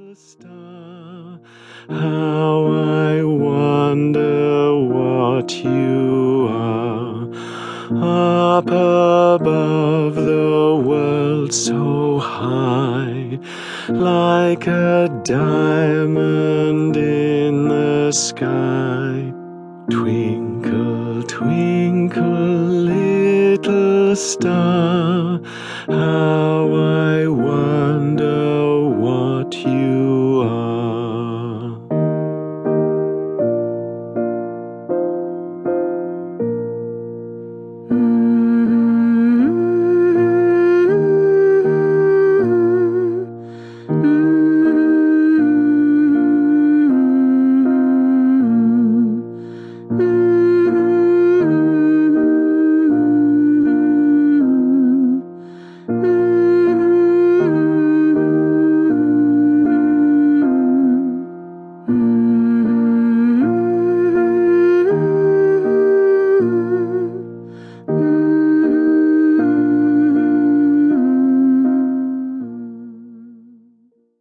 Star, how I wonder what you are, up above the world so high, like a diamond in the sky. Twinkle, twinkle, little star, how I wonder